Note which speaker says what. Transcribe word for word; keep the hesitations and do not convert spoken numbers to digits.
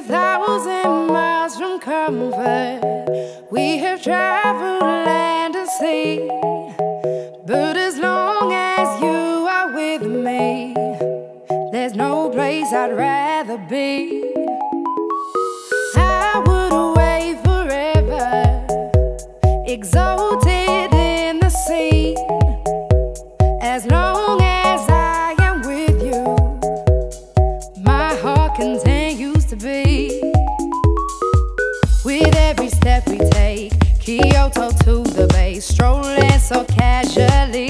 Speaker 1: thousand miles from comfort. We have traveled land and sea, but as long as you are with me, there's no place I'd rather be. I would wait forever, exalted in the sea, as long as I am with you, my heart continues to beat. With every step we take, Kyoto to the bay, strolling so casually,